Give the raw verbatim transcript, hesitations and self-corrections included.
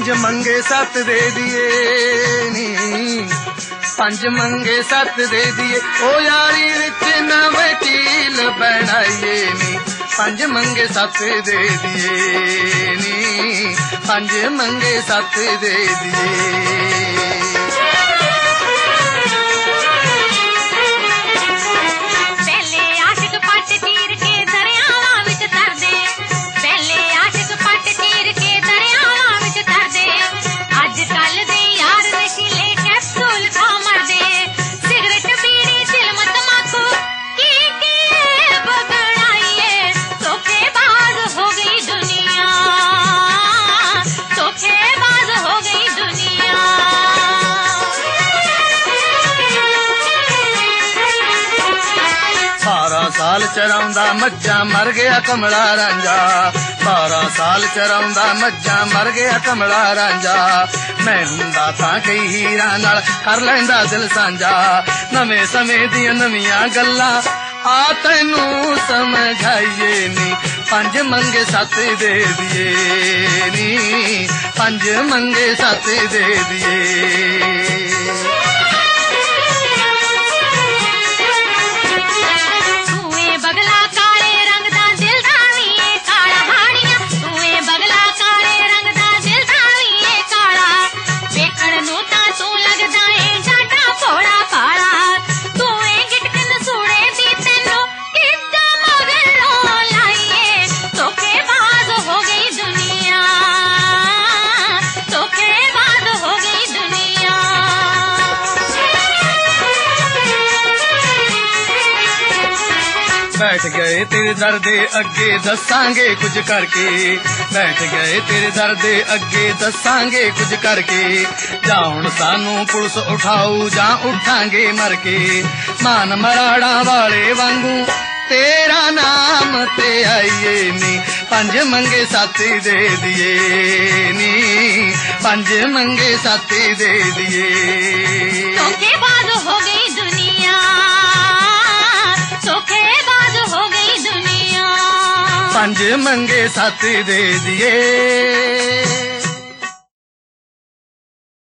पंज मंगे सत दे दिए नी, पंज मंगे सत दे दिए ओ यारी विच नवें कील बनाइए नी, पंज मंगे सत दे दिए नी, पंज मंगे सत दे दिए। साल चराउंदा मज्जा मर गया कमला रांझा, बारह साल चराउंदा मज्जा मर गया कमला रांझा। मैं हुंदा तां कई हीरा नाल कर लैंदा दिल सांझा, नवें समय दियां नवियां गल्लां आ तैनू समझाइए नी, पंज मंगे सत दे दिए नी, पंज मंगे सत दे दिए। बैठ गए तेरे दर दे अगे दसांगे कुछ करके, बैठ गए तेरे दर दे अगे दसांगे कुछ करके। जा हुण सानू पुलिस उठाऊ जा उठांगे मर के, मान मराड़ा वाले वांगू तेरा नाम ते आइए नी, पंज मंगे सत दे दिए नी, पंज मंगे सत दे दिए। धोखेबाज हो गई दुनिया, धोखेबाज हो गई दुनिया, पंज मंगे सत दे दिए।